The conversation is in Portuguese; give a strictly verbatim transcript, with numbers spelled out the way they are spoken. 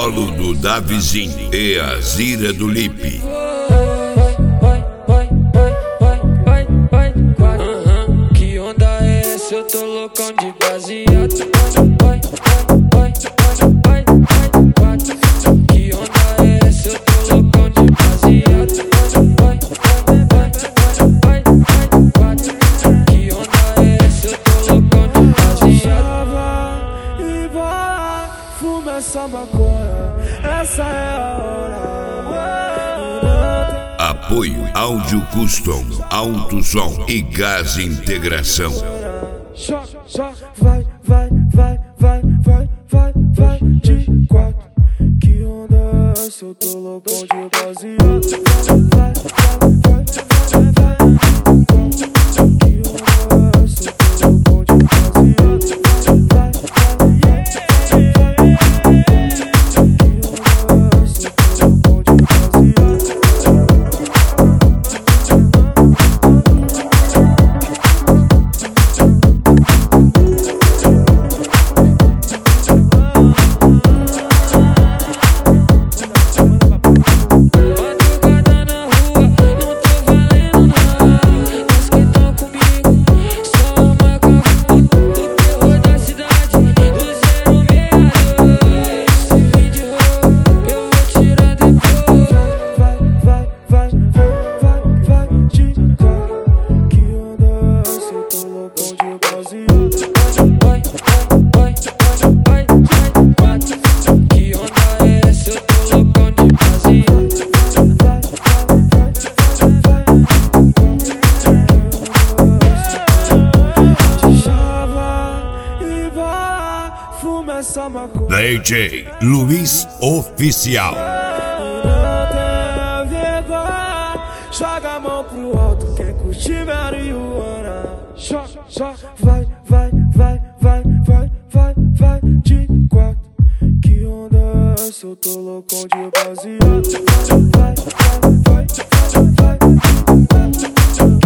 colo do Davizinho e a Zira do Lipe. Que onda é essa? Eu tô loucão de baseado. Vai, vai, vai, vai, vai. Que onda é essa? Eu tô loucão de baseado. Vai, vai, vai, vai, vai. Que onda é essa? Eu tô loucão de baseado. E vai, fuma essa maconha, essa é a hora. Apoio Áudio Custom, Alto Som e Gás Integração. Só, só, vai, vai, vai, vai, vai, vai, vai, de quatro. Que onda é essa? Eu tô loucão de baseado. Vai, vai, vai, vai, vai, vai. Que onda é essa? Eu tô loucão de baseado. Vai, vai, vai, vai, vai. Que onda é essa? Eu tô loucão de baseado. D J Luiz Oficial. Não tem vergonha, joga a mão pro alto, quem curtir marihuana. Só, só, vai, vai, vai, vai, vai, vai, vai, de quatro. Que onda é essa? Eu tô loucão de baseado. Vai, vai, vai, vai, vai, vai.